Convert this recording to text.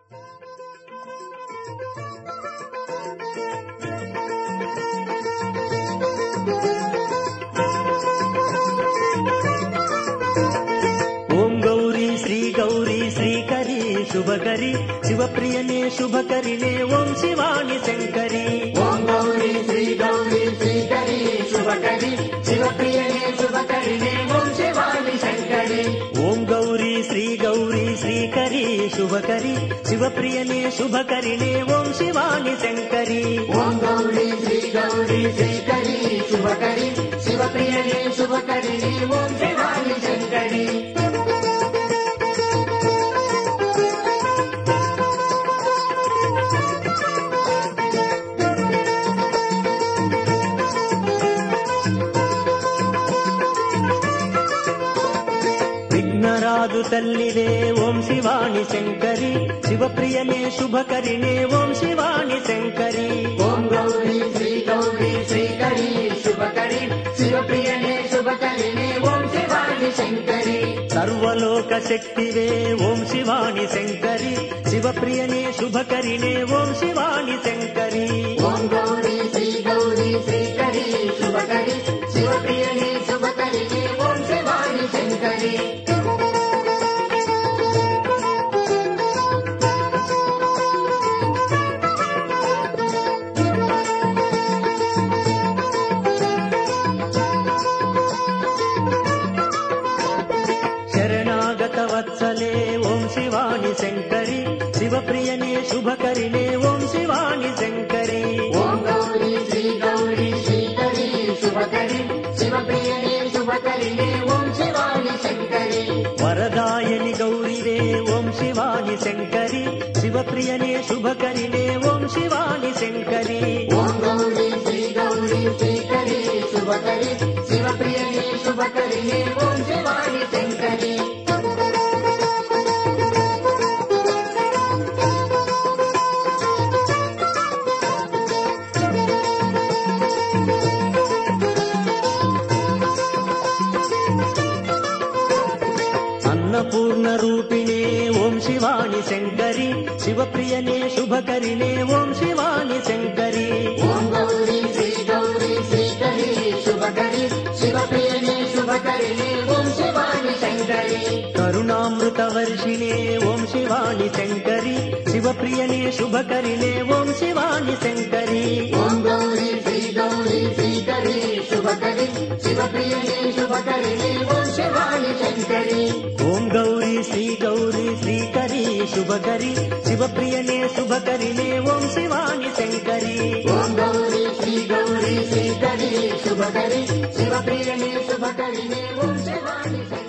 శుభకరి శివప్రియనే శుభకరినే ఓం శివాని శంకరి. ఓం గౌరీ శ్రీ గౌరీ శ్రీకరి శుభకరి శివప్రియనే శుభకరినే ఓం శివాని శంకరి. ఓం గౌరీ శ్రీ గౌరీ శ్రీకరి శుభకరి శివప్రియనే శుభకరినే ఓం శివాని శంకరి. ఓం గౌరీ శ్రీ గౌరీ శ్రీకరి శుభకరి శివప్రియనే శుభకరినే ఓం శివాని శంకరి. విఘ్నరాజు తల్లివే ఓం శివాని శంకరి శివప్రియనే శుభకరినే ఓం శివాని శంకరి. ఓం గౌరీ శ్రీ గౌరీ శ్రీకరి శుభకరి శివప్రియనే శుభకరినే ఓం శివాని శంకరి. సర్వలోక శక్తివే ఓం శివాని శంకరి శివప్రియనే శుభకరినే ఓం శివాని శంకరి. ఓం గౌరీ శ్రీ గౌరీ శ్రీకరి శుభకరి శివప్రియనే శుభకరినే ఓం శివాని శంకరి. శరణాగత వత్సలే ఓం శివాని శంకరి శివప్రియనే శుభకరినే ఓం శివాని శంకరి. ఓం గౌరీ శ్రీ గౌరీ శ్రీకరి శుభకరి శివప్రియనే శుభకరినే ఓం శివాని శంకరి. వరదాయని గౌరివే ఓం శివాని శంకరి శివప్రియనే శుభకరినే ఓం శివాని శంకరి. ఓం గౌరీ శ్రీ గౌరీ శ్రీకరి శుభకరి శివప్రియనే శుభకరినే ఓం శివాని శంకరి. అన్నపూర్ణ రూపిణే ఓం శివాని శంకరి శివప్రియనే శుభకరినే ఓం శివాని శంకరి. ఓం గౌరీ శ్రీ గౌరీ శ్రీకరి శుభకరి శివప్రియనే శుభకరినే ఓం శివాని శంకరి. కరుణామృత వర్షిణే ఓం శివాని శంకరి శివప్రియనే శుభకరినే ఓం శివాని శంకరి. ఓం గౌరీ శ్రీ గౌరీ శ్రీకరి శుభకరి శివప్రియనే శుభకరినే ఓం శివాని శంకరి. ఓం గౌరీ శ్రీ గౌరీ శ్రీకరి శుభకరి శివప్రియనే శుభకరినే ఓం శివాని శంకరి. ఓం గౌరీ శ్రీ గౌరీ శ్రీకరి శుభకరి శివప్రియనే శుభకరినే ఓం శివాని శంకరి.